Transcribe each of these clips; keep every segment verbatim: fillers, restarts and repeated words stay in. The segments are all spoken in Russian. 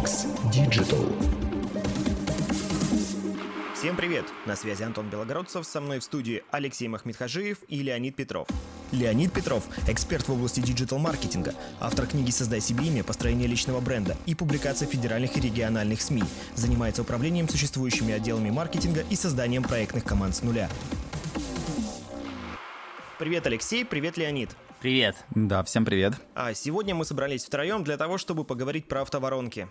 Vox Digital. Всем привет! На связи Антон Белогородцев, со мной в студии Алексей Махметхажиев и Леонид Петров. Леонид Петров – эксперт в области диджитал-маркетинга, автор книги «Создай себе имя. Построение личного бренда» и публикаций федеральных и региональных СМИ. Занимается управлением существующими отделами маркетинга и созданием проектных команд с нуля. Привет, Алексей, привет, Леонид. Привет. Да, всем привет. А сегодня мы собрались втроем для того, чтобы поговорить про автоворонки.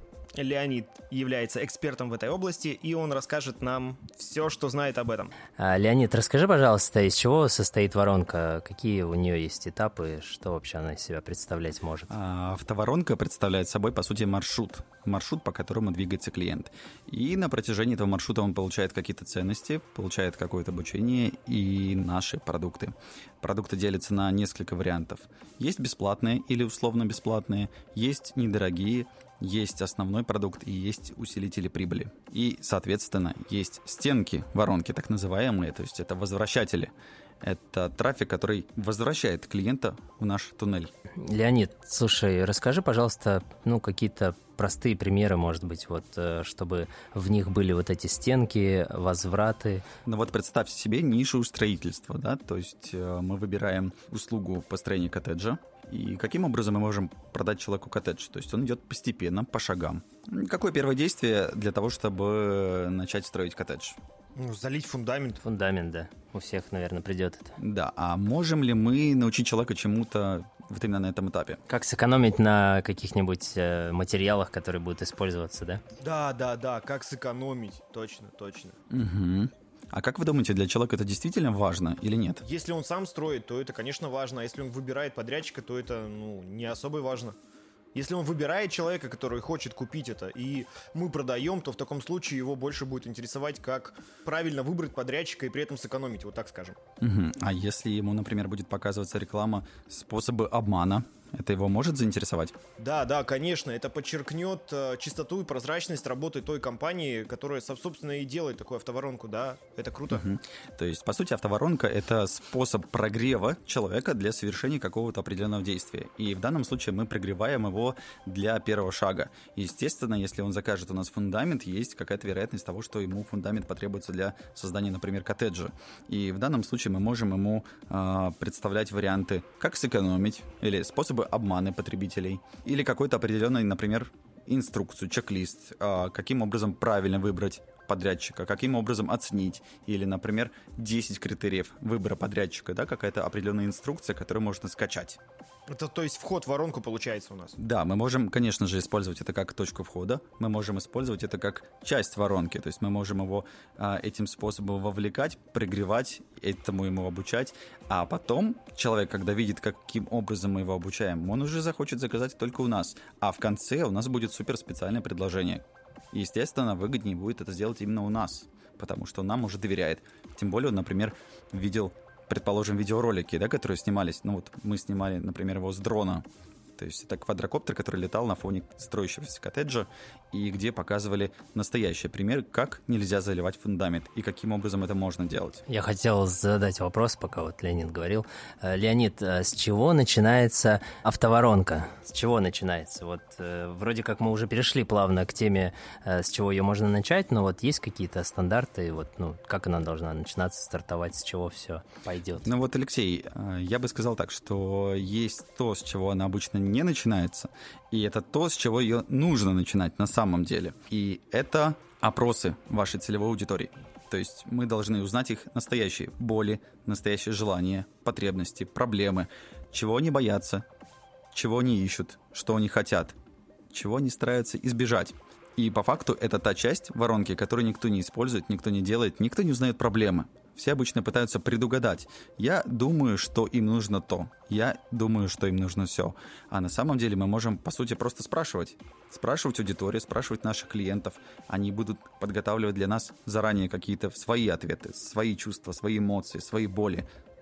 Леонид является экспертом в этой области, и он расскажет нам все, что знает об этом. А, Леонид, расскажи, пожалуйста, из чего состоит воронка, какие у нее есть этапы, что вообще она из себя представлять может? А, автоворонка представляет собой, по сути, маршрут. Маршрут, по которому двигается клиент. И на протяжении этого маршрута он получает какие-то ценности, получает какое-то обучение и наши продукты. Продукты делятся на несколько вариантов. Есть бесплатные или условно бесплатные, есть недорогие, есть основной продукт и есть усилители прибыли. И, соответственно, есть стенки воронки, так называемые, то есть это возвращатели. Это трафик, который возвращает клиента в наш туннель. Леонид, слушай, расскажи, пожалуйста, ну, какие-то простые примеры, может быть, вот, чтобы в них были вот эти стенки, возвраты. Ну вот представьте себе нишу строительства, да, то есть мы выбираем услугу построения коттеджа, и каким образом мы можем продать человеку коттедж? То есть он идет постепенно, по шагам. Какое первое действие для того, чтобы начать строить коттедж? Ну, залить фундамент. Фундамент, да. У всех, наверное, придет это. Да, а можем ли мы научить человека чему-то вот именно на этом этапе? Как сэкономить на каких-нибудь э, материалах, которые будут использоваться, да? Да, да, да, как сэкономить, точно, точно. Угу. А как вы думаете, для человека это действительно важно или нет? Если он сам строит, то это, конечно, важно, а если он выбирает подрядчика, то это, ну, не особо важно. Если он выбирает человека, который хочет купить это, и мы продаем, то в таком случае его больше будет интересовать, как правильно выбрать подрядчика и при этом сэкономить, вот так скажем. Угу. А если ему, например, будет показываться реклама способы обмана, это его может заинтересовать? Да, да, конечно, это подчеркнет э, чистоту и прозрачность работы той компании, которая, собственно, и делает такую автоворонку, да, это круто. Угу. То есть, по сути, автоворонка — это способ прогрева человека для совершения какого-то определенного действия. И в данном случае мы прогреваем его для первого шага. Естественно, если он закажет у нас фундамент, есть какая-то вероятность того, что ему фундамент потребуется для создания, например, коттеджа. И в данном случае мы можем ему э, представлять варианты, как сэкономить, или способы обманы потребителей, или какой-то определенный, например, инструкцию, чек-лист, каким образом правильно выбрать подрядчика, каким образом оценить, или, например, десять критериев выбора подрядчика, да, какая-то определенная инструкция, которую можно скачать. Это, то есть, вход в воронку получается у нас? Да, мы можем, конечно же, использовать это как точку входа, мы можем использовать это как часть воронки, то есть мы можем его а, этим способом вовлекать, прогревать, этому ему обучать, а потом человек, когда видит, каким образом мы его обучаем, он уже захочет заказать только у нас, а в конце у нас будет супер специальное предложение. Естественно, выгоднее будет это сделать именно у нас, потому что он нам уже доверяет. Тем более, он, например, видел, предположим, видеоролики, да, которые снимались. Ну вот мы снимали, например, его с дрона. То есть это квадрокоптер, который летал на фоне строящегося коттеджа, и где показывали настоящий пример, как нельзя заливать фундамент и каким образом это можно делать. Я хотел задать вопрос, пока вот Леонид говорил. Леонид, с чего начинается автоворонка? С чего начинается? Вот вроде как мы уже перешли плавно к теме, с чего ее можно начать, но вот есть какие-то стандарты, вот, ну, как она должна начинаться, стартовать, с чего все пойдет? Ну вот, Алексей, я бы сказал так, что есть то, с чего она обычно не начинается, и это то, с чего ее нужно начинать на самом деле. И это опросы вашей целевой аудитории. То есть мы должны узнать их настоящие боли, настоящие желания, потребности, проблемы, чего они боятся, чего они ищут, что они хотят, чего они стараются избежать. И по факту это та часть воронки, которую никто не использует, никто не делает, никто не узнает проблемы. Все обычно пытаются предугадать. Я думаю, что им нужно то. Я думаю, что им нужно все. А на самом деле мы можем, по сути, просто спрашивать. Спрашивать аудиторию, спрашивать наших клиентов. Они будут подготавливать для нас заранее какие-то свои ответы, свои чувства, свои эмоции, свои боли.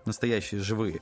настоящие, живые.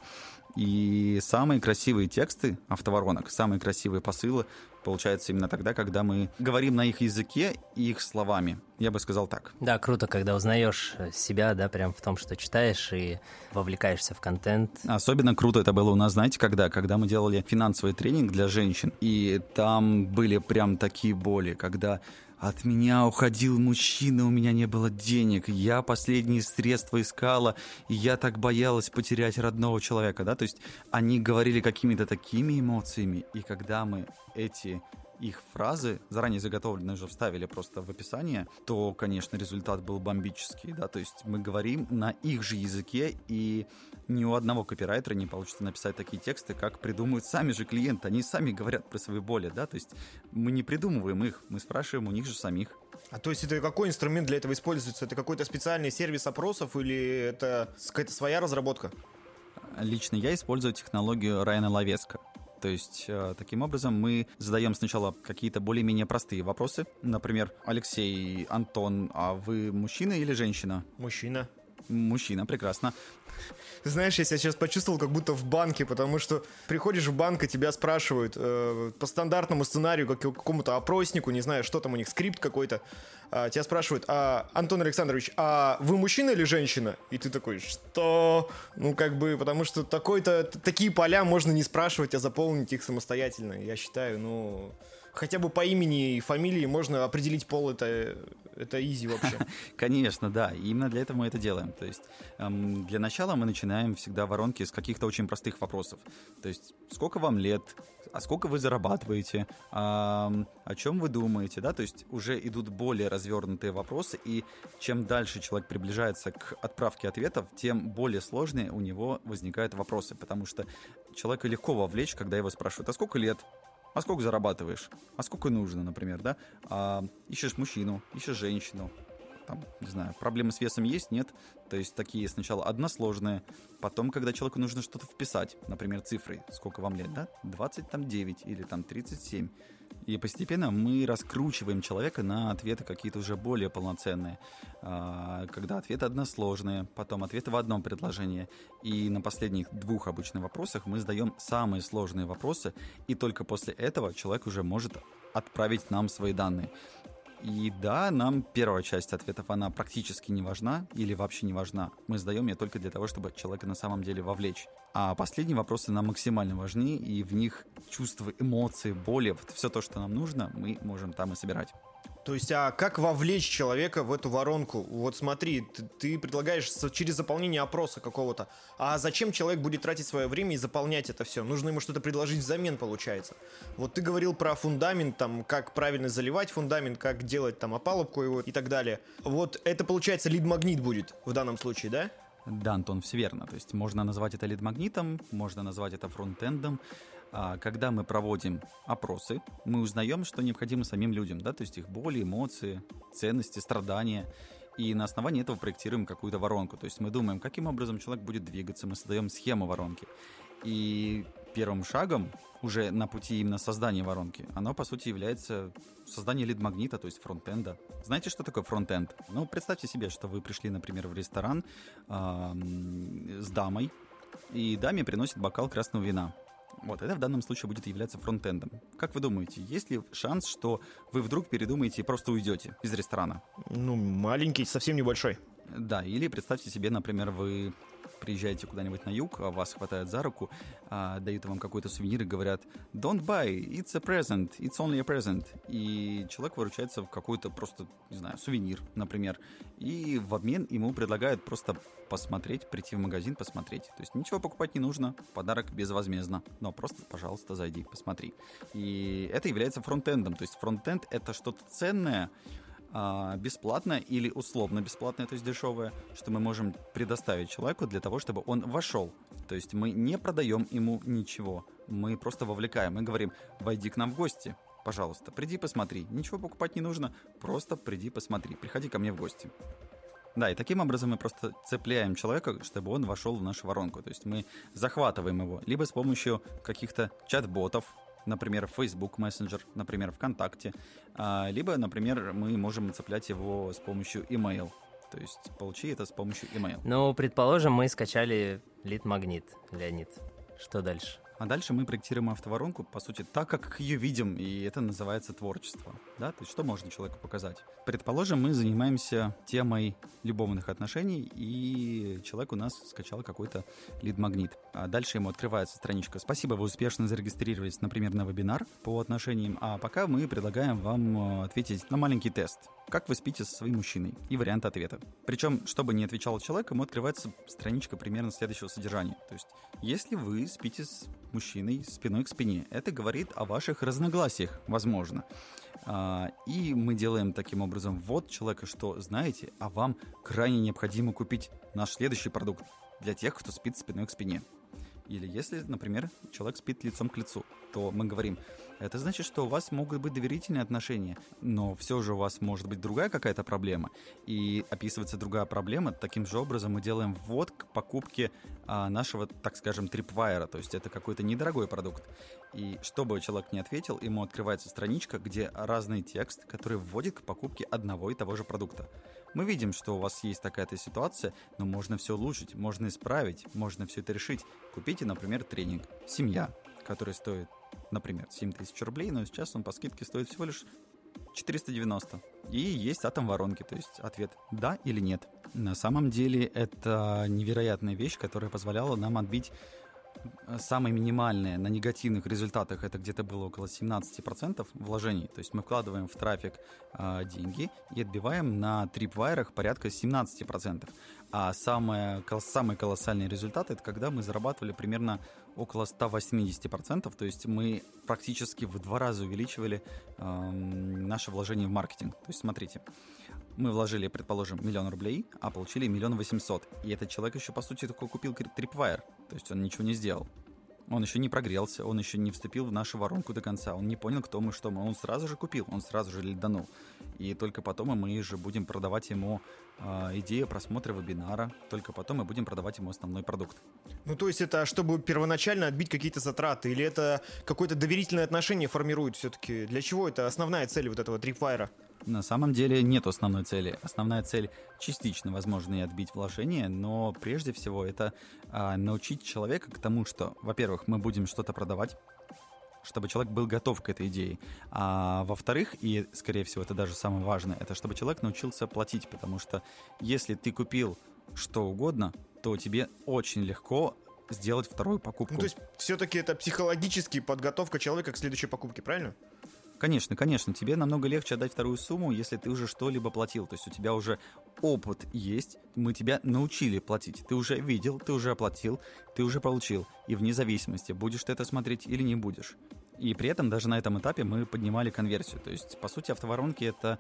И самые красивые тексты автоворонок, самые красивые посылы получаются именно тогда, когда мы говорим на их языке и их словами. Я бы сказал так. Да, круто, когда узнаешь себя, да, прям в том, что читаешь и вовлекаешься в контент. Особенно круто это было у нас, знаете, когда? Когда мы делали финансовый тренинг для женщин, и там были прям такие боли, когда от меня уходил мужчина, у меня не было денег, я последние средства искала, и я так боялась потерять родного человека, да, то есть они говорили какими-то такими эмоциями, и когда мы эти их фразы, заранее заготовленные, уже вставили просто в описание, то, конечно, результат был бомбический, да, то есть мы говорим на их же языке, и ни у одного копирайтера не получится написать такие тексты, как придумывают сами же клиенты, они сами говорят про свои боли, да, то есть мы не придумываем их, мы спрашиваем у них же самих. А то есть это какой инструмент для этого используется? Это какой-то специальный сервис опросов или это какая-то своя разработка? Лично я использую технологию Райана Ловеско. То есть, э, таким образом, мы задаем сначала какие-то более-менее простые вопросы. Например, Алексей, Антон, а вы мужчина или женщина? Мужчина. Мужчина, прекрасно. Знаешь, я себя сейчас почувствовал, как будто в банке, потому что приходишь в банк, и тебя спрашивают э, по стандартному сценарию, как какому-то опроснику, не знаю, что там у них, скрипт какой-то. А, тебя спрашивают: а, Антон Александрович, а вы мужчина или женщина? И ты такой: что? Ну, как бы, потому что такой-то, такие поля можно не спрашивать, а заполнить их самостоятельно. Я считаю, ну... Хотя бы по имени и фамилии можно определить пол, это, это изи вообще. Конечно, да, и именно для этого мы это делаем. То есть эм, для начала мы начинаем всегда воронки с каких-то очень простых вопросов. То есть сколько вам лет, а сколько вы зарабатываете, а, о чем вы думаете, да, то есть уже идут более развернутые вопросы, и чем дальше человек приближается к отправке ответов, тем более сложные у него возникают вопросы, потому что человека легко вовлечь, когда его спрашивают: а сколько лет? А сколько зарабатываешь? А сколько нужно, например, да? А, ищешь мужчину, ищешь женщину. Там, не знаю, проблемы с весом есть, нет? То есть такие сначала односложные. Потом, когда человеку нужно что-то вписать, например, цифрой, сколько вам лет, да? двадцать девять или там тридцать семь. И постепенно мы раскручиваем человека на ответы какие-то уже более полноценные. Когда ответы односложные, потом ответы в одном предложении. И на последних двух обычных вопросах мы задаем самые сложные вопросы, и только после этого человек уже может отправить нам свои данные. И да, нам первая часть ответов, она практически не важна или вообще не важна. Мы задаем ее только для того, чтобы человека на самом деле вовлечь. А последние вопросы нам максимально важны, и в них чувства, эмоции, боли, вот все то, что нам нужно, мы можем там и собирать. То есть, а как вовлечь человека в эту воронку? Вот смотри, ты, ты предлагаешь через заполнение опроса какого-то. А зачем человек будет тратить свое время и заполнять это все? Нужно ему что-то предложить взамен, получается. Вот ты говорил про фундамент, там, как правильно заливать фундамент, как делать там опалубку его и так далее. Вот это, получается, лид-магнит будет в данном случае, да? Да, Антон, все верно. То есть можно назвать это лид-магнитом, можно назвать это фронтендом. Когда мы проводим опросы, мы узнаем, что необходимо самим людям, да, то есть их боли, эмоции, ценности, страдания. И на основании этого проектируем какую-то воронку. То есть мы думаем, каким образом человек будет двигаться, мы создаем схему воронки. И первым шагом уже на пути именно создания воронки, оно, по сути, является создание лид-магнита, то есть фронтенда. Знаете, что такое фронтенд? Ну, представьте себе, что вы пришли, например, в ресторан э, с дамой, и даме приносит бокал красного вина. Вот, это в данном случае будет являться фронтендом. Как вы думаете, есть ли шанс, что вы вдруг передумаете и просто уйдете из ресторана? Ну, маленький, совсем небольшой. Да, или представьте себе, например, вы приезжаете куда-нибудь на юг, вас хватают за руку, а, дают вам какой-то сувенир и говорят: «Don't buy, it's a present, it's only a present». И человек выручается в какой-то просто, не знаю, сувенир, например. И в обмен ему предлагают просто посмотреть, прийти в магазин, посмотреть. То есть ничего покупать не нужно, подарок безвозмездно. Но просто, пожалуйста, зайди, посмотри. И это является фронтендом. То есть фронтенд — это что-то ценное, бесплатно или условно бесплатное, то есть дешевое, что мы можем предоставить человеку для того, чтобы он вошел. То есть мы не продаем ему ничего, мы просто вовлекаем, мы говорим: войди к нам в гости, пожалуйста, приди посмотри, ничего покупать не нужно, просто приди посмотри, приходи ко мне в гости. Да, и таким образом мы просто цепляем человека, чтобы он вошел в нашу воронку, то есть мы захватываем его либо с помощью каких-то чат-ботов, например, Facebook Messenger, например, ВКонтакте, либо, например, мы можем цеплять его с помощью email. То есть получи это с помощью email. Ну, предположим, мы скачали лид-магнит, Леонид. Что дальше? А дальше мы проектируем автоворонку, по сути, так, как ее видим, и это называется творчество. Да? То есть что можно человеку показать? Предположим, мы занимаемся темой любовных отношений, и человек у нас скачал какой-то лид-магнит. А дальше ему открывается страничка. Спасибо, вы успешно зарегистрировались, например, на вебинар по отношениям, а пока мы предлагаем вам ответить на маленький тест. Как вы спите со своим мужчиной? И вариант ответа. Причем, чтобы не отвечал человек, ему открывается страничка примерно следующего содержания. То есть, если вы спите с мужчиной спиной к спине, это говорит о ваших разногласиях, возможно. И мы делаем таким образом ввод человека, что, знаете, а вам крайне необходимо купить наш следующий продукт для тех, кто спит спиной к спине. Или если, например, человек спит лицом к лицу, то мы говорим, это значит, что у вас могут быть доверительные отношения, но все же у вас может быть другая какая-то проблема. И описывается другая проблема, таким же образом мы делаем ввод к покупке а, нашего, так скажем, Tripwire, то есть это какой-то недорогой продукт. И чтобы человек не ответил, ему открывается страничка, где разный текст, который вводит к покупке одного и того же продукта. Мы видим, что у вас есть такая-то ситуация, но можно все улучшить, можно исправить, можно все это решить. Купите, например, тренинг «Семья», который стоит, например, семь тысяч рублей, но сейчас он по скидке стоит всего лишь четыреста девяносто. И есть атом воронки, то есть ответ «да» или «нет». На самом деле это невероятная вещь, которая позволяла нам отбить самые минимальные на негативных результатах, это где-то было около семнадцать процентов вложений. То есть мы вкладываем в трафик э, деньги и отбиваем на Tripwire порядка семнадцать процентов. А самое, самый колоссальный результат — это когда мы зарабатывали примерно около сто восемьдесят процентов. То есть мы практически в два раза увеличивали э, наше вложение в маркетинг. То есть смотрите, мы вложили, предположим, миллион рублей, а получили миллион восемьсот. И этот человек еще, по сути, только купил Tripwire. То есть он ничего не сделал. Он еще не прогрелся, он еще не вступил в нашу воронку до конца. Он не понял, кто мы, что мы. Он сразу же купил, он сразу же лиданул. И только потом мы же будем продавать ему э, идею просмотра вебинара. Только потом мы будем продавать ему основной продукт. Ну, то есть это чтобы первоначально отбить какие-то затраты? Или это какое-то доверительное отношение формирует все-таки? Для чего это основная цель вот этого Tripwire? На самом деле нет основной цели. Основная цель частично, возможно, и отбить вложения, но прежде всего это а, научить человека к тому, что, во-первых, мы будем что-то продавать, чтобы человек был готов к этой идее. А во-вторых, и, скорее всего, это даже самое важное, это чтобы человек научился платить, потому что если ты купил что угодно, то тебе очень легко сделать вторую покупку. Ну, то есть все-таки это психологически подготовка человека к следующей покупке, правильно? Конечно, конечно, тебе намного легче отдать вторую сумму, если ты уже что-либо платил. То есть у тебя уже опыт есть, мы тебя научили платить. Ты уже видел, ты уже оплатил, ты уже получил. И вне зависимости, будешь ты это смотреть или не будешь. И при этом даже на этом этапе мы поднимали конверсию. То есть, по сути, автоворонки — это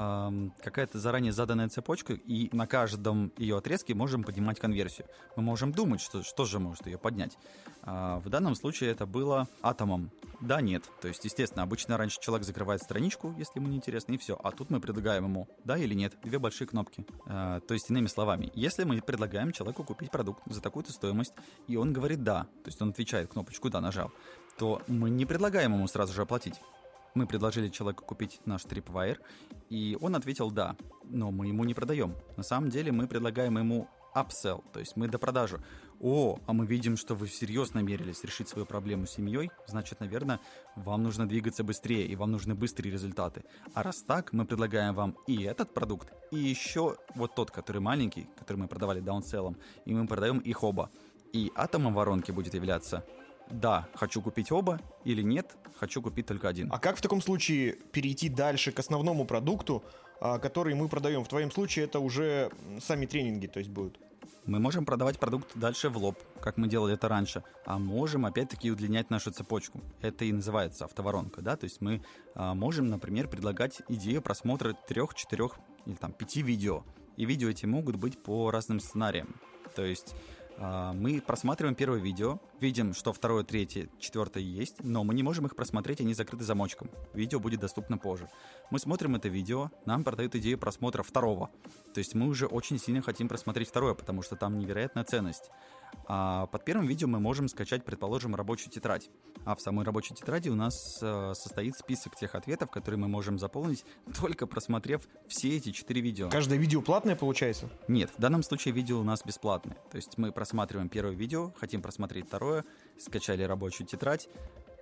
э, какая-то заранее заданная цепочка, и на каждом ее отрезке можем поднимать конверсию. Мы можем думать, что, что же может ее поднять. А в данном случае это было атомом. Да, нет. То есть, естественно, обычно раньше человек закрывает страничку, если ему неинтересно, и все. А тут мы предлагаем ему да или нет. Две большие кнопки. А, то есть, иными словами, если мы предлагаем человеку купить продукт за такую-то стоимость, и он говорит «да», то есть он отвечает кнопочку «да», нажал, то мы не предлагаем ему сразу же оплатить. Мы предложили человеку купить наш Tripwire, и он ответил «да», но мы ему не продаем. На самом деле мы предлагаем ему upsell, то есть мы допродажу. О, а мы видим, что вы всерьез намерились решить свою проблему с семьей, значит, наверное, вам нужно двигаться быстрее, и вам нужны быстрые результаты. А раз так, мы предлагаем вам и этот продукт, и еще вот тот, который маленький, который мы продавали даунселлом, и мы продаем их оба. И атомом воронки будет являться «да, хочу купить оба» или «нет, хочу купить только один». А как в таком случае перейти дальше к основному продукту, который мы продаем? В твоем случае это уже сами тренинги, то есть будут. Мы можем продавать продукт дальше в лоб, как мы делали это раньше, а можем опять-таки удлинять нашу цепочку. Это и называется автоворонка, да, то есть мы а, можем, например, предлагать идею просмотра трех, четырех или там пяти видео, и видео эти могут быть по разным сценариям, то есть мы просматриваем первое видео, видим, что второе, третье, четвертое есть, но мы не можем их просмотреть, они закрыты замочком. Видео будет доступно позже. Мы смотрим это видео, нам продают идею просмотра второго. То есть мы уже очень сильно хотим просмотреть второе, потому что там невероятная ценность. А под первым видео мы можем скачать, предположим, рабочую тетрадь. А в самой рабочей тетради у нас э, состоит список тех ответов, которые мы можем заполнить, только просмотрев все эти четыре видео. Каждое видео платное получается? Нет, в данном случае видео у нас бесплатное. То есть мы просматриваем первое видео, хотим просмотреть второе, скачали рабочую тетрадь,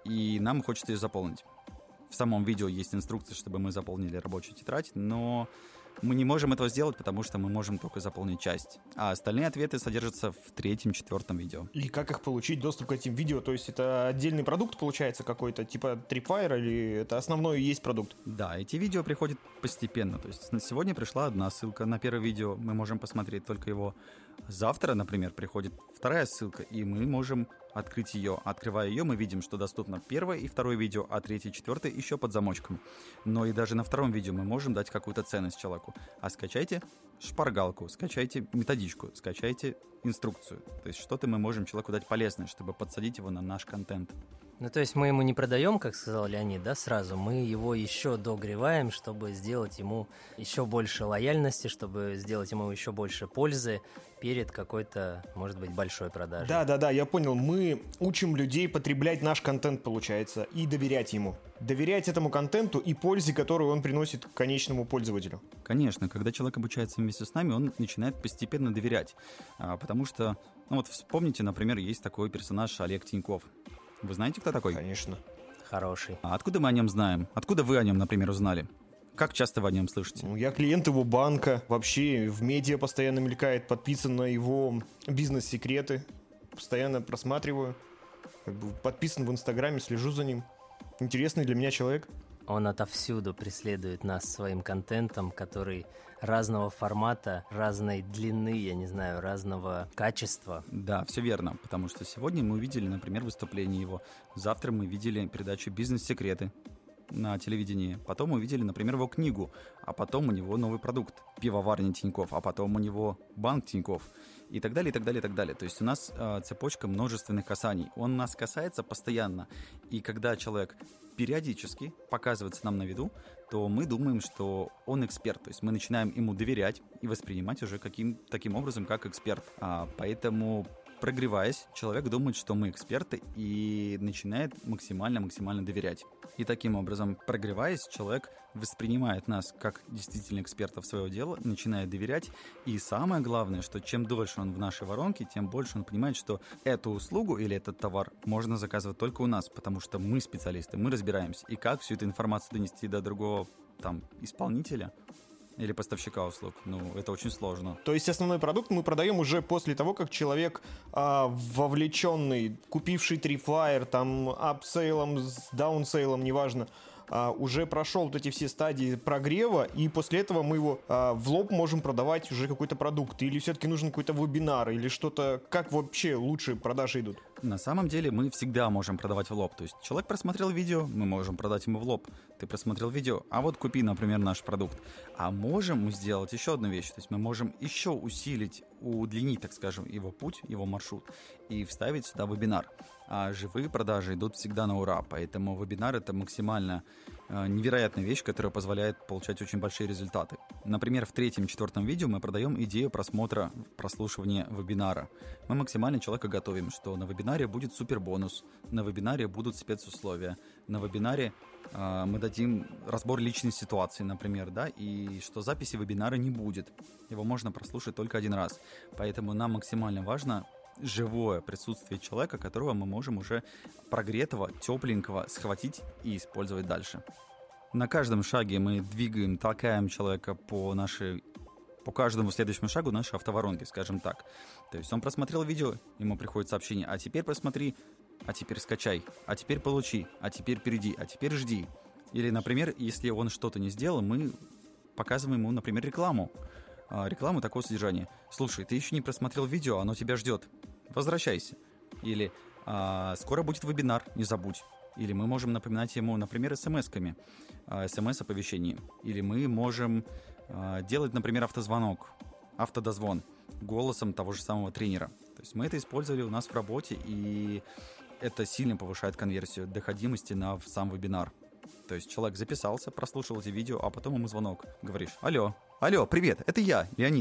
и нам хочется ее заполнить. В самом видео есть инструкция, чтобы мы заполнили рабочую тетрадь, но мы не можем этого сделать, потому что мы можем только заполнить часть. А остальные ответы содержатся в третьем, четвертом видео. И как их получить, доступ к этим видео? То есть это отдельный продукт получается какой-то, типа Tripwire, или это основной и есть продукт? Да, эти видео приходят постепенно. То есть сегодня пришла одна ссылка на первое видео, мы можем посмотреть только его. Завтра, например, приходит вторая ссылка, и мы можем открыть ее. Открывая ее, мы видим, что доступно первое и второе видео, а третье и четвертое еще под замочком. Но и даже на втором видео мы можем дать какую-то ценность человеку. А скачайте шпаргалку, скачайте методичку, скачайте инструкцию. То есть что-то мы можем человеку дать полезное, чтобы подсадить его на наш контент. Ну, то есть мы ему не продаем, как сказал Леонид, да, сразу, мы его еще догреваем, чтобы сделать ему еще больше лояльности, чтобы сделать ему еще больше пользы перед какой-то, может быть, большой продажей. Да-да-да, я понял, мы учим людей потреблять наш контент, получается, и доверять ему. Доверять этому контенту и пользе, которую он приносит конечному пользователю. Конечно, когда человек обучается вместе с нами, он начинает постепенно доверять, потому что, ну вот вспомните, например, есть такой персонаж Олег Тиньков. Вы знаете, кто такой? Конечно. Хороший. А откуда мы о нем знаем? Откуда вы о нем, например, узнали? Как часто вы о нем слышите? Ну, я клиент его банка, вообще в медиа постоянно мелькает, подписан на его бизнес-секреты, постоянно просматриваю, как бы подписан в Инстаграме, слежу за ним. Интересный для меня человек. Он отовсюду преследует нас своим контентом, который разного формата, разной длины, я не знаю, разного качества. Да, все верно, потому что сегодня мы увидели, например, выступление его. Завтра мы видели передачу «Бизнес-секреты» на телевидении. Потом мы увидели, например, его книгу, а потом у него новый продукт – пивоварня Тинькофф, а потом у него банк Тинькофф. И так далее, и так далее, и так далее. То есть у нас э, цепочка множественных касаний. Он нас касается постоянно. И когда человек периодически показывается нам на виду, то мы думаем, что он эксперт. То есть мы начинаем ему доверять и воспринимать уже каким, таким образом, как эксперт. А, поэтому, прогреваясь, человек думает, что мы эксперты и начинает максимально-максимально доверять. И таким образом, прогреваясь, человек воспринимает нас как действительно экспертов своего дела, начинает доверять. И самое главное, что чем дольше он в нашей воронке, тем больше он понимает, что эту услугу или этот товар можно заказывать только у нас, потому что мы специалисты, мы разбираемся. И как всю эту информацию донести до другого там исполнителя или поставщика услуг, ну, это очень сложно. То есть основной продукт мы продаем уже после того, как человек а, вовлеченный, купивший Tripwire, там, апсейлом, даунсейлом, неважно, а, уже прошел вот эти все стадии прогрева, и после этого мы его а, в лоб можем продавать уже какой-то продукт, или все-таки нужен какой-то вебинар, или что-то, как вообще лучше продажи идут? На самом деле мы всегда можем продавать в лоб. То есть человек просмотрел видео, мы можем продать ему в лоб. Ты просмотрел видео, а вот купи, например, наш продукт. А можем мы сделать еще одну вещь. То есть мы можем еще усилить, удлинить, так скажем, его путь, его маршрут и вставить сюда вебинар. А живые продажи идут всегда на ура. Поэтому вебинар — это максимально э, невероятная вещь, которая позволяет получать очень большие результаты. Например, в третьем и четвертом видео мы продаем идею просмотра, прослушивания вебинара. Мы максимально человека готовим, что на вебинаре будет супер бонус, на вебинаре будут спецусловия, на вебинаре э, мы дадим разбор личной ситуации, например, да, и что записи вебинара не будет. Его можно прослушать только один раз. Поэтому нам максимально важно живое присутствие человека, которого мы можем уже прогретого, тепленького схватить и использовать дальше. На каждом шаге мы двигаем, толкаем человека по нашей, по каждому следующему шагу нашей автоворонки, скажем так. То есть он просмотрел видео, ему приходит сообщение: а теперь посмотри, а теперь скачай, а теперь получи, а теперь перейди, а теперь жди. Или, например, если он что-то не сделал, мы показываем ему, например, рекламу. Рекламу такого содержания. Слушай, ты еще не просмотрел видео, оно тебя ждет. Возвращайся. Или а, скоро будет вебинар, не забудь. Или мы можем напоминать ему, например, смс-ками, смс-оповещением. Или мы можем а, делать, например, автозвонок, автодозвон голосом того же самого тренера. То есть мы это использовали у нас в работе, и это сильно повышает конверсию доходимости на сам вебинар. То есть человек записался, прослушал эти видео, а потом ему звонок. Говоришь: алло, алло, привет, это я, Леонид.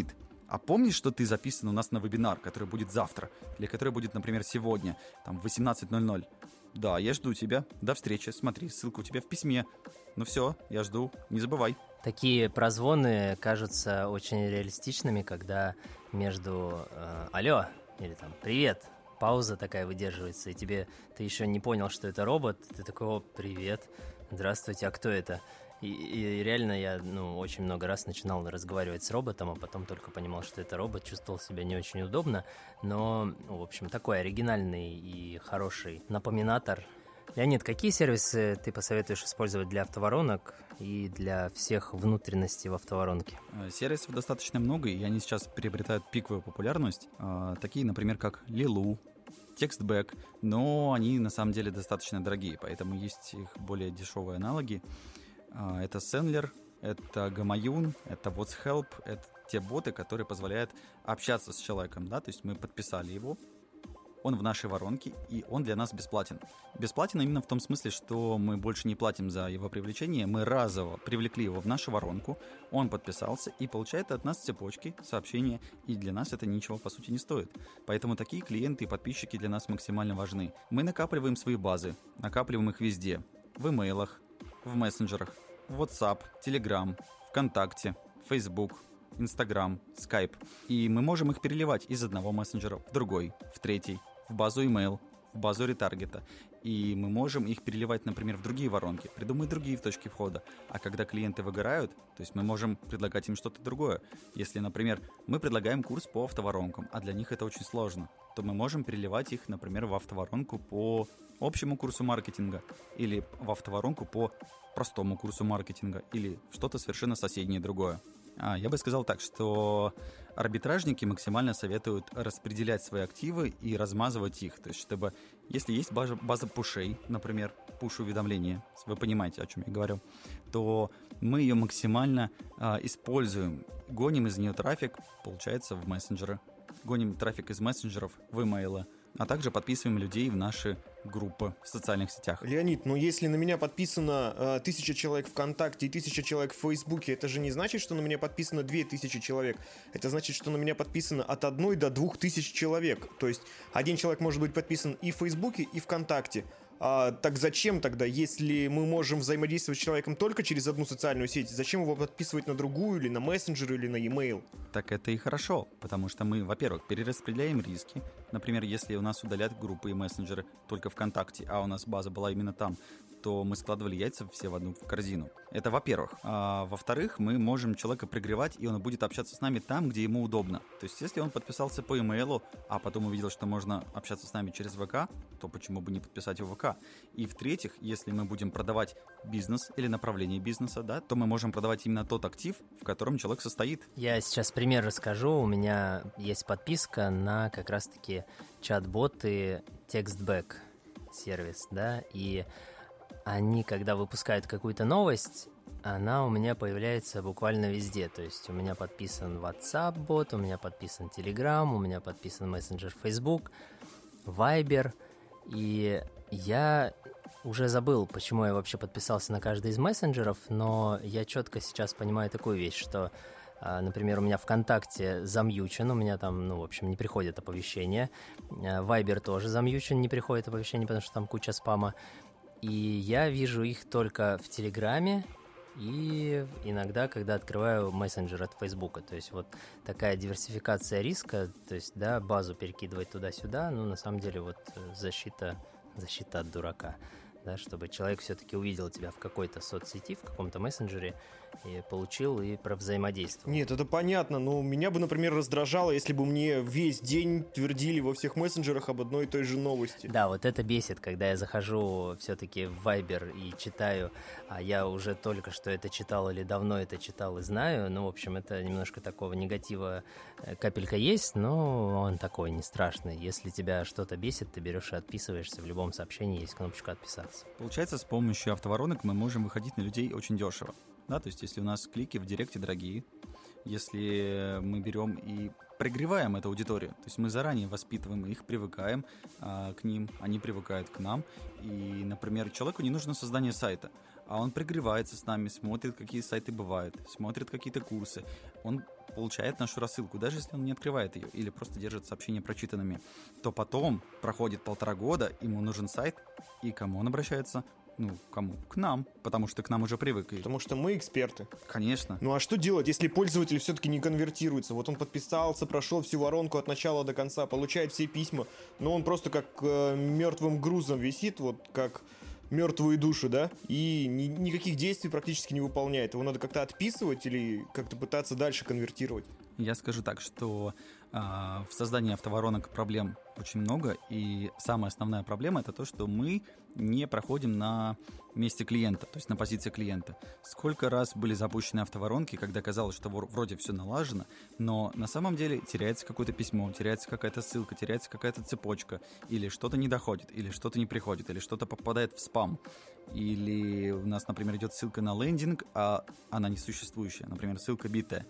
а помнишь, что ты записан у нас на вебинар, который будет завтра, или который будет, например, сегодня, там, в восемнадцать ноль ноль? Да, я жду тебя. До встречи. Смотри, ссылка у тебя в письме. Ну все, я жду. Не забывай. Такие прозвоны кажутся очень реалистичными, когда между э, «алло» или там «привет», пауза такая выдерживается, и тебе ты еще не понял, что это робот, ты такой: «О, привет, здравствуйте, а кто это?» И, и реально я ну, очень много раз начинал разговаривать с роботом, а потом только понимал, что это робот, чувствовал себя не очень удобно, но, ну, в общем, такой оригинальный и хороший напоминатор. Леонид, какие сервисы ты посоветуешь использовать для автоворонок и для всех внутренностей в автоворонке? Сервисов достаточно много, и они сейчас приобретают пиковую популярность. Такие, например, как Лилу, Текстбэк, но они на самом деле достаточно дорогие, поэтому есть их более дешевые аналоги. Это Sendler, это Gamayun, это WhatsHelp, это те боты, которые позволяют общаться с человеком, да, то есть мы подписали его, он в нашей воронке, и он для нас бесплатен. Бесплатен именно в том смысле, что мы больше не платим за его привлечение, мы разово привлекли его в нашу воронку, он подписался и получает от нас цепочки, сообщения, и для нас это ничего по сути не стоит. Поэтому такие клиенты и подписчики для нас максимально важны. Мы накапливаем свои базы, накапливаем их везде, в имейлах, в мессенджерах, в WhatsApp, Telegram, ВКонтакте, Facebook, Instagram, Skype. И мы можем их переливать из одного мессенджера в другой, в третий, в базу email, в базу ретаргета. И мы можем их переливать, например, в другие воронки, придумать другие точки входа. А когда клиенты выгорают, то есть мы можем предлагать им что-то другое. Если, например, мы предлагаем курс по автоворонкам, а для них это очень сложно, то мы можем переливать их, например, в автоворонку по общему курсу маркетинга или в автоворонку по простому курсу маркетинга или что-то совершенно соседнее другое. А, я бы сказал так, что арбитражники максимально советуют распределять свои активы и размазывать их. То есть, чтобы, если есть база, база пушей, например, пуш-уведомления, вы понимаете, о чем я говорю, то мы ее максимально а, используем, гоним из нее трафик, получается, в мессенджеры, гоним трафик из мессенджеров в имейлы, а также подписываем людей в наши группы в социальных сетях. Леонид, ну если на меня подписано э, тысяча человек ВКонтакте и тысяча человек в Фейсбуке, это же не значит, что на меня подписано две тысячи человек. Это значит, что на меня подписано от одной до двух тысяч человек. То есть один человек может быть подписан и в Фейсбуке, и ВКонтакте. А, так зачем тогда, если мы можем взаимодействовать с человеком только через одну социальную сеть, зачем его подписывать на другую, или на мессенджер, или на e-mail? Так это и хорошо, потому что мы, во-первых, перераспределяем риски. Например, если у нас удалят группы и мессенджеры только ВКонтакте, а у нас база была именно там, то мы складывали яйца все в одну корзину. Это во-первых. А во-вторых, мы можем человека пригревать, и он будет общаться с нами там, где ему удобно. То есть, если он подписался по имейлу, а потом увидел, что можно общаться с нами через ВК, то почему бы не подписать его в ВК? И в-третьих, если мы будем продавать бизнес или направление бизнеса, да, то мы можем продавать именно тот актив, в котором человек состоит. Я сейчас пример расскажу. У меня есть подписка на как раз-таки чат-боты Текстбэк сервис, да, и они, когда выпускают какую-то новость, она у меня появляется буквально везде. То есть у меня подписан WhatsApp-бот, у меня подписан Telegram, у меня подписан мессенджер Facebook, Viber. И я уже забыл, почему я вообще подписался на каждый из мессенджеров, но я четко сейчас понимаю такую вещь, что, например, у меня ВКонтакте замьючен, у меня там, ну, в общем, не приходят оповещения. Viber тоже замьючен, не приходит оповещения, потому что там куча спама. И я вижу их только в Телеграме и иногда, когда открываю мессенджер от Фейсбука. То есть вот такая диверсификация риска, то есть, да, базу перекидывать туда-сюда, ну, на самом деле, вот защита, защита от дурака, да, чтобы человек все-таки увидел тебя в какой-то соцсети, в каком-то мессенджере, и получил, и провзаимодействовал. Нет, это понятно, но меня бы, например, раздражало, если бы мне весь день твердили во всех мессенджерах об одной и той же новости. Да, вот это бесит, когда я захожу все-таки в Viber и читаю, а я уже только что это читал или давно это читал и знаю, ну, в общем, это немножко такого негатива капелька есть, но он такой не страшный. Если тебя что-то бесит, ты берешь и отписываешься, в любом сообщении есть кнопочка «Отписаться». Получается, с помощью автоворонок мы можем выходить на людей очень дешево. Да, то есть если у нас клики в директе дорогие, если мы берем и прогреваем эту аудиторию, то есть мы заранее воспитываем их, привыкаем а, к ним, они привыкают к нам, и, например, человеку не нужно создание сайта, а он пригревается с нами, смотрит, какие сайты бывают, смотрит какие-то курсы, он получает нашу рассылку, даже если он не открывает ее или просто держит сообщения прочитанными, то потом проходит полтора года, ему нужен сайт, и кому он обращается? Ну, кому? К нам, потому что к нам уже привык. Потому что мы эксперты. Конечно. Ну а что делать, если пользователь все-таки не конвертируется? Вот он подписался, прошел всю воронку от начала до конца, получает все письма, но он просто как э, мертвым грузом висит, вот как мертвые души, да? И ни, никаких действий практически не выполняет. Его надо как-то отписывать или как-то пытаться дальше конвертировать? Я скажу так, что э, в создании автоворонок проблем очень много, и самая основная проблема — это то, что мы не проходим на месте клиента, то есть на позиции клиента. Сколько раз были запущены автоворонки, когда казалось, что вроде все налажено, но на самом деле теряется какое-то письмо, теряется какая-то ссылка, теряется какая-то цепочка, или что-то не доходит, или что-то не приходит, или что-то попадает в спам, или у нас, например, идет ссылка на лендинг, а она несуществующая, например, ссылка битая.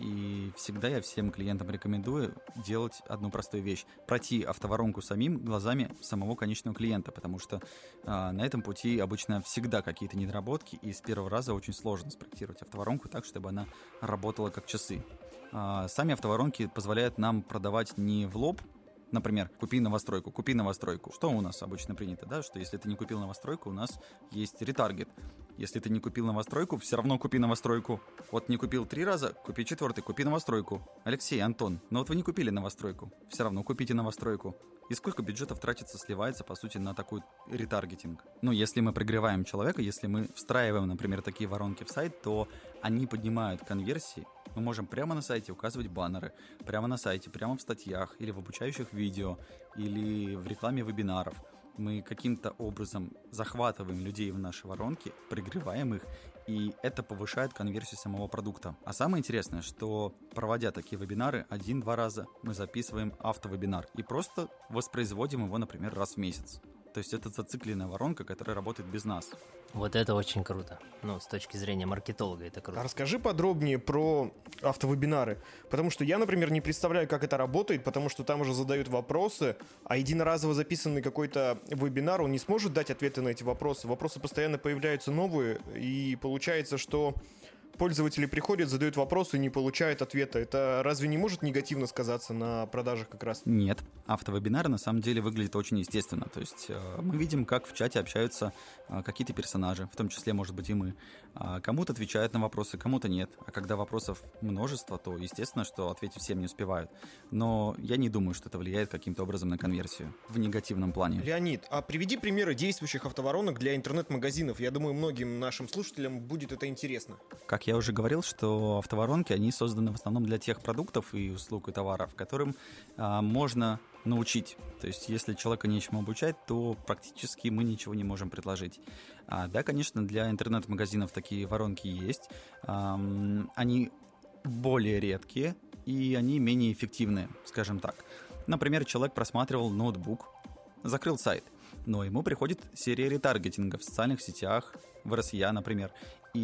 И всегда я всем клиентам рекомендую делать одну простую вещь — пройти автоворонку самим глазами самого конечного клиента, потому что а, на этом пути обычно всегда какие-то недоработки, и с первого раза очень сложно спроектировать автоворонку так, чтобы она работала как часы. А, сами автоворонки позволяют нам продавать не в лоб. Например, купи новостройку, купи новостройку. Что у нас обычно принято, да? Что если ты не купил новостройку, у нас есть ретаргет. Если ты не купил новостройку, все равно купи новостройку. Вот не купил три раза, купи четвертый, купи новостройку. Алексей, Антон, но вот вы не купили новостройку, все равно купите новостройку. И сколько бюджетов тратится, сливается, по сути, на такой ретаргетинг? Ну, если мы прогреваем человека, если мы встраиваем, например, такие воронки в сайт, то они поднимают конверсии. Мы можем прямо на сайте указывать баннеры, прямо на сайте, прямо в статьях или в обучающих видео, или в рекламе вебинаров. Мы каким-то образом захватываем людей в наши воронки, пригреваем их, и это повышает конверсию самого продукта. А самое интересное, что проводя такие вебинары один-два раза, мы записываем автовебинар и просто воспроизводим его, например, раз в месяц. То есть это зацикленная воронка, которая работает без нас. Вот это очень круто. Ну, с точки зрения маркетолога это круто. А расскажи подробнее про автовебинары. Потому что я, например, не представляю, как это работает, потому что там уже задают вопросы, а единоразово записанный какой-то вебинар, он не сможет дать ответы на эти вопросы. Вопросы постоянно появляются новые, и получается, что пользователи приходят, задают вопросы и не получают ответа. Это разве не может негативно сказаться на продажах как раз? Нет. Автовебинары на самом деле выглядят очень естественно. То есть э, мы видим, как в чате общаются э, какие-то персонажи, в том числе, может быть, и мы. А кому-то отвечают на вопросы, кому-то нет. А когда вопросов множество, то естественно, что ответить всем не успевают. Но я не думаю, что это влияет каким-то образом на конверсию в негативном плане. Леонид, а приведи примеры действующих автоворонок для интернет-магазинов. Я думаю, многим нашим слушателям будет это интересно. Как я уже говорил, что автоворонки, они созданы в основном для тех продуктов и услуг и товаров, которым а, можно научить. То есть, если человека нечему обучать, то практически мы ничего не можем предложить. А, да, конечно, для интернет-магазинов такие воронки есть. А, они более редкие и они менее эффективные, скажем так. Например, человек просматривал ноутбук, закрыл сайт, но ему приходит серия ретаргетинга в социальных сетях, в эр эс я, например,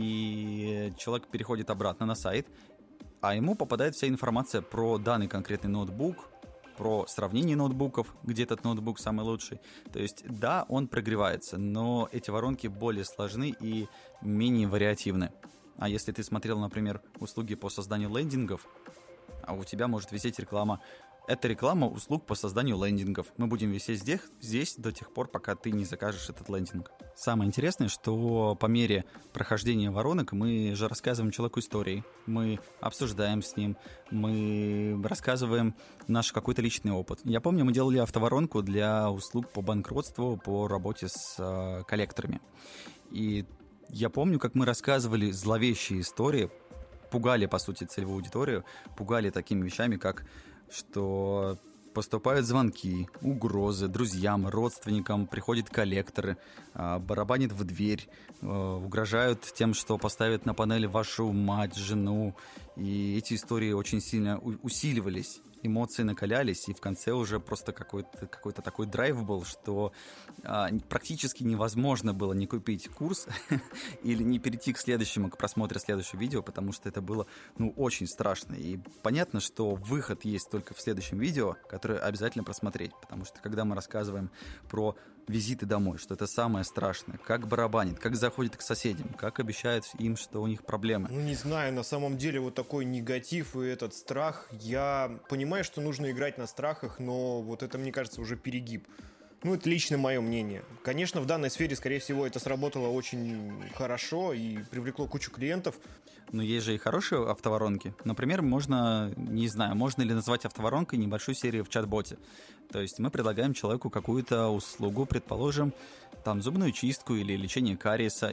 и человек переходит обратно на сайт, а ему попадает вся информация про данный конкретный ноутбук, про сравнение ноутбуков, где этот ноутбук самый лучший. То есть, да, он прогревается, но эти воронки более сложны и менее вариативны. А если ты смотрел, например, услуги по созданию лендингов, а у тебя может висеть реклама: это реклама услуг по созданию лендингов. Мы будем висеть здесь, здесь до тех пор, пока ты не закажешь этот лендинг. Самое интересное, что по мере прохождения воронок мы же рассказываем человеку истории, мы обсуждаем с ним, мы рассказываем наш какой-то личный опыт. Я помню, мы делали автоворонку для услуг по банкротству, по работе с э, коллекторами. И я помню, как мы рассказывали зловещие истории, пугали, по сути, целевую аудиторию, пугали такими вещами, как что поступают звонки, угрозы друзьям, родственникам, приходят коллекторы, барабанят в дверь, угрожают тем, что поставят на панели вашу мать, жену. И эти истории очень сильно усиливались, эмоции накалялись, и в конце уже просто какой-то, какой-то такой драйв был, что а, практически невозможно было не купить курс или не перейти к следующему, к просмотру следующего видео, потому что это было, ну, очень страшно. И понятно, что выход есть только в следующем видео, которое обязательно просмотреть, потому что когда мы рассказываем про визиты домой, что это самое страшное, как барабанит, как заходит к соседям, как обещает им, что у них проблемы. Ну, не знаю, на самом деле вот такой негатив и этот страх, я понимаю, что нужно играть на страхах, но вот это, мне кажется, уже перегиб. Ну, это лично мое мнение. Конечно, в данной сфере, скорее всего, это сработало очень хорошо и привлекло кучу клиентов. Но есть же и хорошие автоворонки. Например, можно, не знаю, можно ли назвать автоворонкой небольшую серию в чат-боте. То есть мы предлагаем человеку какую-то услугу, предположим, там зубную чистку или лечение кариеса,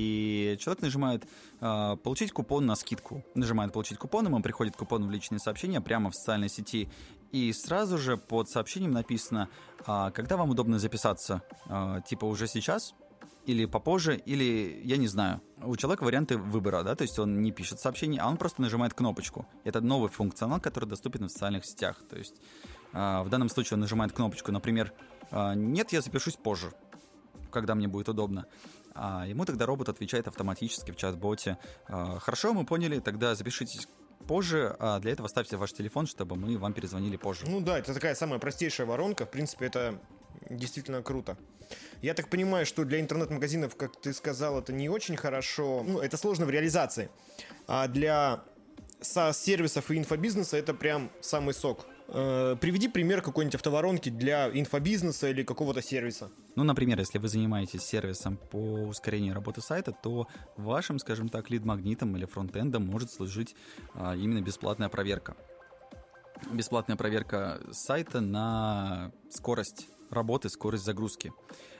и человек нажимает э, «получить купон на скидку». Нажимает «получить купон», ему приходит купон в личные сообщения прямо в социальной сети, и сразу же под сообщением написано, э, когда вам удобно записаться, э, типа уже сейчас или попозже, или я не знаю. У человека варианты выбора, да, то есть он не пишет сообщение, а он просто нажимает кнопочку. Это новый функционал, который доступен в социальных сетях. То есть э, в данном случае он нажимает кнопочку, например, э, «нет, я запишусь позже», когда мне будет удобно. А ему тогда робот отвечает автоматически в чат-боте: «Хорошо, мы поняли, тогда запишитесь позже, а для этого ставьте ваш телефон, чтобы мы вам перезвонили позже». Ну да, это такая самая простейшая воронка. В принципе, это действительно круто. Я так понимаю, что для интернет-магазинов, как ты сказал, это не очень хорошо. Ну, это сложно в реализации. А для SaaS-сервисов и инфобизнеса это прям самый сок. Э, приведи пример какой-нибудь автоворонки для инфобизнеса или какого-то сервиса. Ну, например, если вы занимаетесь сервисом по ускорению работы сайта, то вашим, скажем так, лид-магнитом или фронтендом может служить а, именно бесплатная проверка. Бесплатная проверка сайта на скорость работы, скорость загрузки.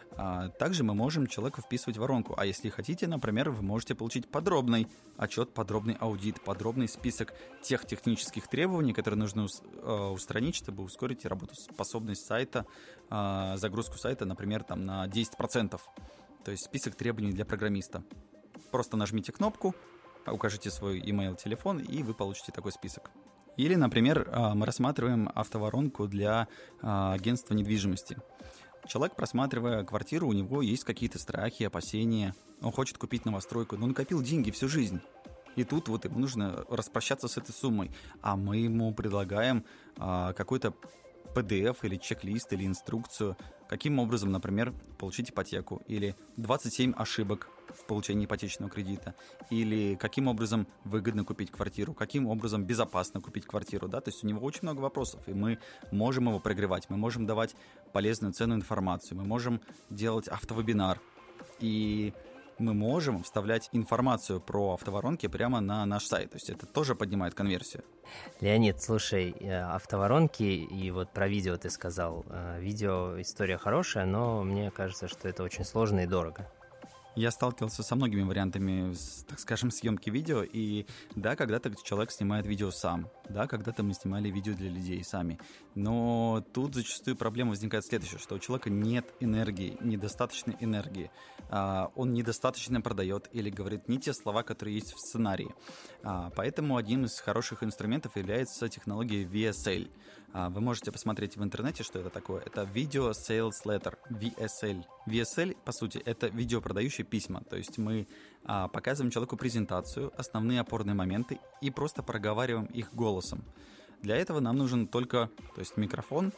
А также мы можем человеку вписывать воронку. А если хотите, например, вы можете получить подробный отчет, подробный аудит, подробный список тех технических требований, которые нужно устранить, чтобы ускорить работоспособность сайта, загрузку сайта, например, там, на десять процентов. То есть список требований для программиста. Просто нажмите кнопку, укажите свой email, телефон, и вы получите такой список. Или, например, мы рассматриваем автоворонку для агентства недвижимости. Человек, просматривая квартиру, у него есть какие-то страхи, опасения. Он хочет купить новостройку, но накопил деньги всю жизнь. И тут вот ему нужно распрощаться с этой суммой. А мы ему предлагаем а, какой-то пи ди эф или чек-лист или инструкцию, каким образом, например, получить ипотеку, или двадцать семь ошибок в получении ипотечного кредита, или каким образом выгодно купить квартиру, каким образом безопасно купить квартиру, да, то есть у него очень много вопросов, и мы можем его прогревать, мы можем давать полезную, ценную информацию, мы можем делать автовебинар, и мы можем вставлять информацию про автоворонки прямо на наш сайт. То есть это тоже поднимает конверсию. Леонид, слушай, автоворонки и вот про видео ты сказал. Видео история хорошая, но мне кажется, что это очень сложно и дорого. Я сталкивался со многими вариантами, так скажем, съемки видео, и да, когда-то человек снимает видео сам, да, когда-то мы снимали видео для людей сами, но тут зачастую проблема возникает следующая, что у человека нет энергии, недостаточной энергии, он недостаточно продает или говорит не те слова, которые есть в сценарии, поэтому одним из хороших инструментов является технология ви эс эл. Вы можете посмотреть в интернете, что это такое. Это Video Sales Letter, ви эс эл. ви эс эл, по сути, это видеопродающие письма. То есть мы а, показываем человеку презентацию, основные опорные моменты и просто проговариваем их голосом. Для этого нам нужен только, то есть микрофон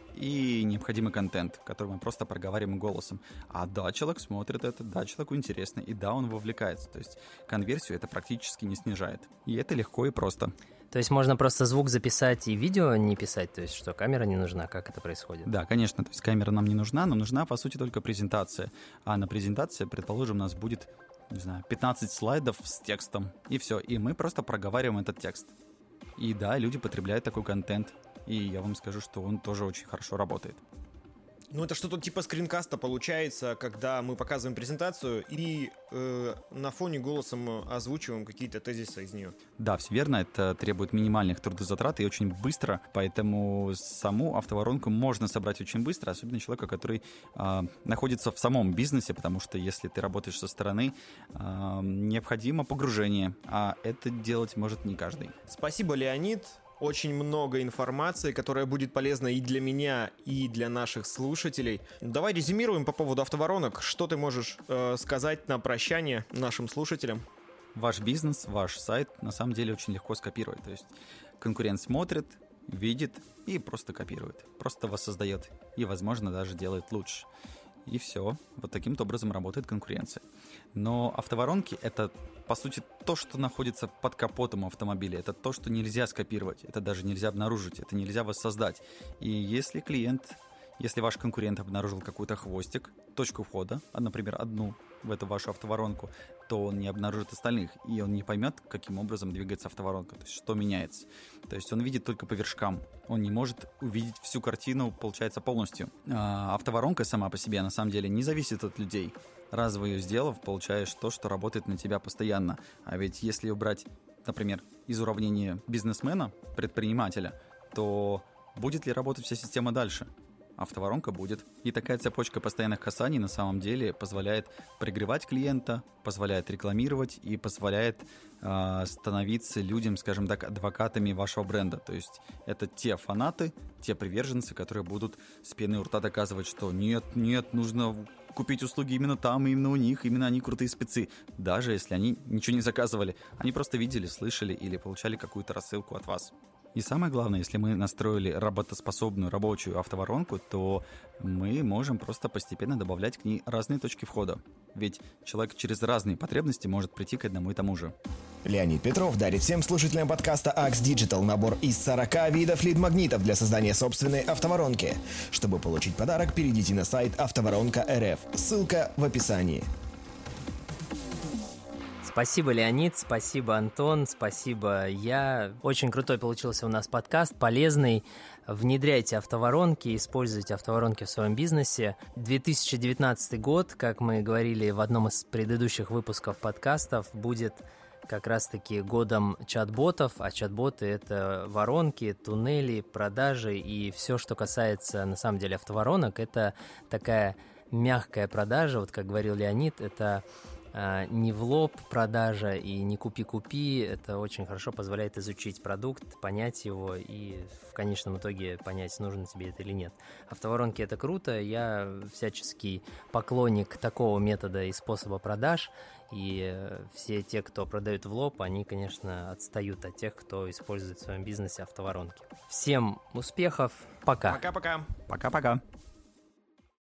и необходимый контент, который мы просто проговариваем голосом. А да, человек смотрит это, да, человеку интересно, и да, он вовлекается. То есть конверсию это практически не снижает. И это легко и просто. То есть можно просто звук записать и видео не писать? То есть что, камера не нужна? Как это происходит? Да, конечно, то есть камера нам не нужна, нам нужна, по сути, только презентация. А на презентации, предположим, у нас будет, не знаю, пятнадцать слайдов с текстом, и все. И мы просто проговариваем этот текст. И да, люди потребляют такой контент. И я вам скажу, что он тоже очень хорошо работает. Ну, это что-то типа скринкаста получается, когда мы показываем презентацию и э, на фоне голосом озвучиваем какие-то тезисы из нее. Да, все верно. Это требует минимальных трудозатрат и очень быстро. Поэтому саму автоворонку можно собрать очень быстро, особенно человека, который э, находится в самом бизнесе, потому что если ты работаешь со стороны, э, необходимо погружение, а это делать может не каждый. Спасибо, Леонид. Очень много информации, которая будет полезна и для меня, и для наших слушателей. Давай резюмируем по поводу автоворонок. Что ты можешь э, сказать на прощание нашим слушателям? Ваш бизнес, ваш сайт на самом деле очень легко скопировать. То есть конкурент смотрит, видит и просто копирует. Просто воссоздает и, возможно, даже делает лучше. и все. Вот таким-то образом работает конкуренция. Но автоворонки — это, по сути, то, что находится под капотом автомобиля. Это то, что нельзя скопировать, это даже нельзя обнаружить, это нельзя воссоздать. И если клиент, если ваш конкурент обнаружил какой-то хвостик, точку входа, например, одну в эту вашу автоворонку, то он не обнаружит остальных, и он не поймет, каким образом двигается автоворонка, то есть что меняется. То есть он видит только по вершкам, он не может увидеть всю картину, получается, полностью. А автоворонка сама по себе, на самом деле, не зависит от людей. Раз вы ее сделав, получаешь то, что работает на тебя постоянно. А ведь если убрать, например, из уравнения бизнесмена, предпринимателя, то будет ли работать вся система дальше? Автоворонка будет. И такая цепочка постоянных касаний на самом деле позволяет пригревать клиента, позволяет рекламировать и позволяет э, становиться людям, скажем так, адвокатами вашего бренда. То есть это те фанаты, те приверженцы, которые будут с пены у рта доказывать, что нет, нет, нужно купить услуги именно там, именно у них, именно они крутые спецы. Даже если они ничего не заказывали, они просто видели, слышали или получали какую-то рассылку от вас. И самое главное, если мы настроили работоспособную рабочую автоворонку, то мы можем просто постепенно добавлять к ней разные точки входа. Ведь человек через разные потребности может прийти к одному и тому же. Леонид Петров дарит всем слушателям подкаста Axe Digital набор из сорока видов лид-магнитов для создания собственной автоворонки. Чтобы получить подарок, перейдите на сайт автоворонка точка эр эф. Ссылка в описании. Спасибо, Леонид, спасибо, Антон, спасибо, я. Очень крутой получился у нас подкаст, полезный. Внедряйте автоворонки, используйте автоворонки в своем бизнесе. две тысячи девятнадцатый год, как мы говорили в одном из предыдущих выпусков подкастов, будет как раз-таки годом чат-ботов, а чат-боты — это воронки, туннели, продажи и все, что касается, на самом деле, автоворонок. Это такая мягкая продажа, вот как говорил Леонид, это не в лоб продажа и не купи-купи. Это очень хорошо позволяет изучить продукт, понять его и в конечном итоге понять, нужно тебе это или нет. Автоворонки — это круто. Я всяческий поклонник такого метода и способа продаж. И все те, кто продают в лоб, они, конечно, отстают от тех, кто использует в своем бизнесе автоворонки. Всем успехов. Пока. Пока-пока. Пока-пока.